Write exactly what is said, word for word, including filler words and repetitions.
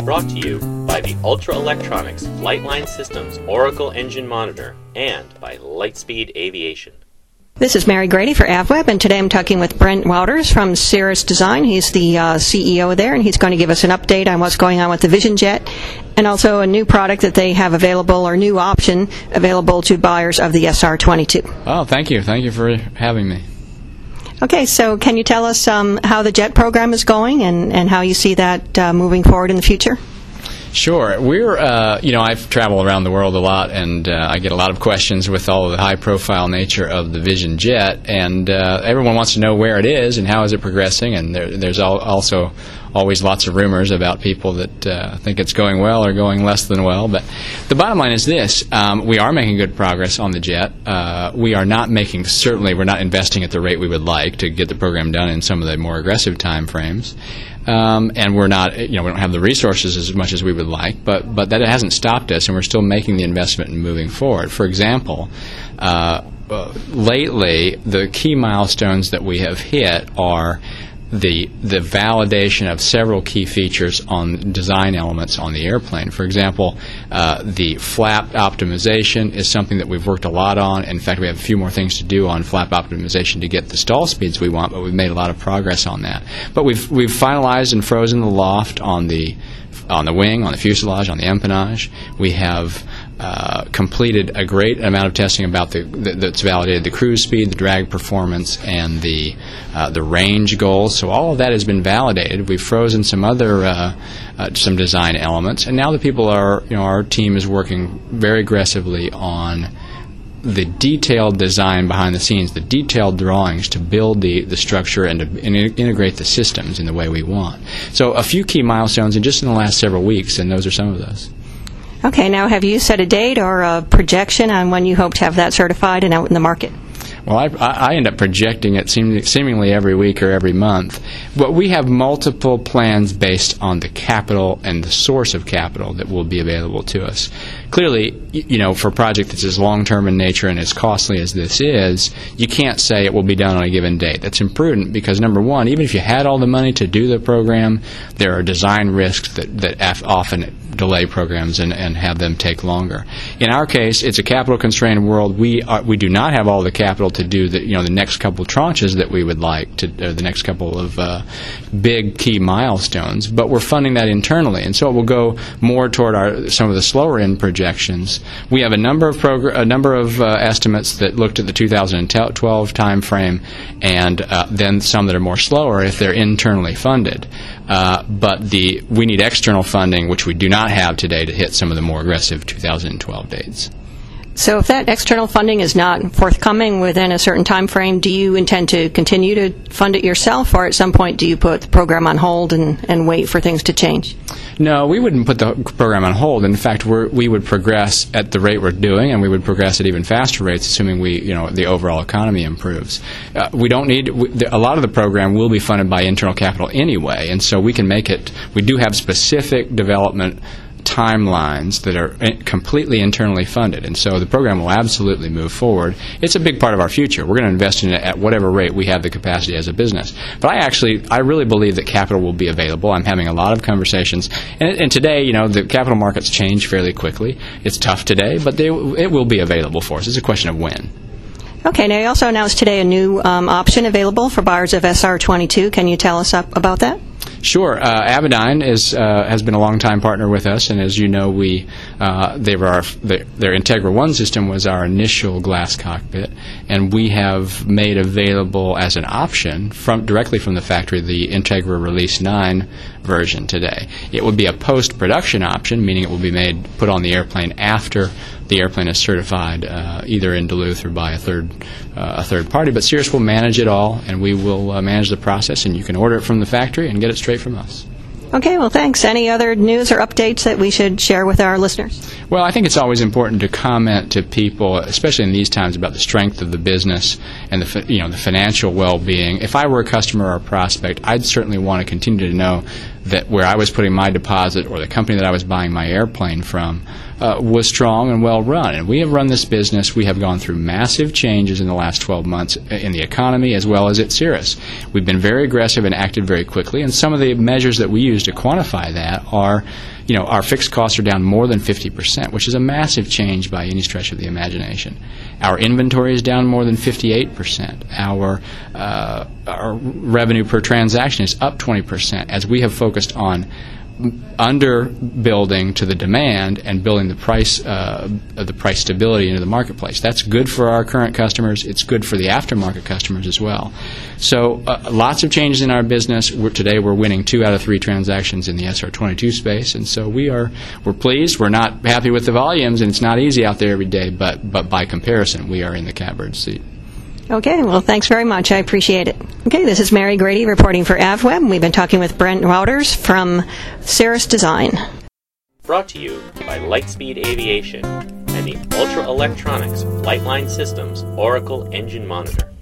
Brought to you by the Ultra Electronics Flightline Systems Oracle Engine Monitor and by Lightspeed Aviation. This is Mary Grady for AvWeb, and today I'm talking with Brent Wouters from Cirrus Design. He's the uh, C E O there, and he's going to give us an update on what's going on with the Vision Jet and also a new product that they have available, or new option available to buyers of the S R twenty-two. Oh, thank you. Thank you for having me. Okay, so can you tell us um, how the Jet program is going and, and how you see that uh, moving forward in the future? Sure. We're, uh, you know, I've traveled around the world a lot, and uh, I get a lot of questions with all of the high-profile nature of the Vision Jet, and uh, everyone wants to know where it is and how is it progressing, and there, there's al also always lots of rumors about people that uh, think it's going well or going less than well. But the bottom line is this. Um, we are making good progress on the Jet. Uh, we are not making, certainly we're not investing at the rate we would like to get the program done in some of the more aggressive time frames. Um, and we're not, you know, we don't have the resources as much as we would like, but, but that hasn't stopped us, and we're still making the investment and moving forward. For example, uh, uh, lately, the key milestones that we have hit are the the validation of several key features on design elements on the airplane. For example, uh, the flap optimization is something that we've worked a lot on. In fact, we have a few more things to do on flap optimization to get the stall speeds we want, but we've made a lot of progress on that. But we've we've finalized and frozen the loft on the on the wing, on the fuselage, on the empennage. We have uh, completed a great amount of testing about the, the that's validated the cruise speed, the drag performance, and the uh, the range goals. So all of that has been validated. We've frozen some other uh, uh, some design elements, and now the people are, you know, our team is working very aggressively on the detailed design behind the scenes, the detailed drawings to build the, the structure and to and integrate the systems in the way we want. So a few key milestones in just in the last several weeks, and those are some of those. Okay, now have you set a date or a projection on when you hope to have that certified and out in the market? Well, I, I end up projecting it seem, seemingly every week or every month. But we have multiple plans based on the capital and the source of capital that will be available to us. Clearly, you know, for a project that's as long-term in nature and as costly as this is, you can't say it will be done on a given date. That's imprudent because, number one, even if you had all the money to do the program, there are design risks that, that often delay programs and, and have them take longer. In our case, it's a capital-constrained world. We are, we do not have all the capital to do the, you know, the next couple of tranches that we would like to, or the next couple of uh, big key milestones, but we're funding that internally, and so it will go more toward our some of the slower end projections. We have a number of progr a number of uh, estimates that looked at the two thousand twelve time frame, and uh, then some that are more slower if they're internally funded. Uh, but the we need external funding, which we do not have today, to hit some of the more aggressive two thousand twelve dates. So if that external funding is not forthcoming within a certain time frame, do you intend to continue to fund it yourself, or at some point do you put the program on hold and, and wait for things to change? No, we wouldn't put the program on hold. In fact, we're, we would progress at the rate we're doing, and we would progress at even faster rates, assuming we, you know, the overall economy improves. Uh, we don't need we, the, a lot of the program will be funded by internal capital anyway, and so we can make it. We do have specific development timelines that are completely internally funded, and so the program will absolutely move forward. It's a big part of our future. We're going to invest in it at whatever rate we have the capacity as a business. But I actually, I really believe that capital will be available. I'm having a lot of conversations, and, and today, you know, the capital markets change fairly quickly. It's tough today, but they, it will be available for us. It's a question of when. Okay, now you also announced today a new um, option available for buyers of S R twenty-two. Can you tell us up about that? Sure. Uh, Avidyne is, uh, has been a long-time partner with us, and as you know, we uh, they were our, their, their Integra One system was our initial glass cockpit, and we have made available as an option from directly from the factory the Integra Release nine version today. It would be a post-production option, meaning it will be made put on the airplane after the airplane is certified, uh, either in Duluth or by a third uh, a third party. But Cirrus will manage it all, and we will uh, manage the process, and you can order it from the factory and get it straight from us. Okay, well, thanks. Any other news or updates that we should share with our listeners? Well, I think it's always important to comment to people, especially in these times, about the strength of the business and the, you know, the financial well-being. If I were a customer or a prospect, I'd certainly want to continue to know that where I was putting my deposit or the company that I was buying my airplane from uh, was strong and well run. And we have run this business. We have gone through massive changes in the last twelve months in the economy as well as at Cirrus. We've been very aggressive and acted very quickly. And some of the measures that we use to quantify that are, you know, our fixed costs are down more than fifty percent, which is a massive change by any stretch of the imagination. Our inventory is down more than fifty-eight percent. Our, uh, our revenue per transaction is up twenty percent as we have focused on under building to the demand and building the price uh, the price stability into the marketplace. That's good for our current customers. It's good for the aftermarket customers as well. So uh, lots of changes in our business. We're, today we're winning two out of three transactions in the S R twenty-two space, and so we are we're pleased. We're not happy with the volumes, and it's not easy out there every day. But but by comparison, we are in the catbird seat. Okay, well, thanks very much. I appreciate it. Okay, this is Mary Grady reporting for AvWeb. We've been talking with Brent Wouters from Cirrus Design. Brought to you by Lightspeed Aviation and the Ultra Electronics Flightline Systems Oracle Engine Monitor.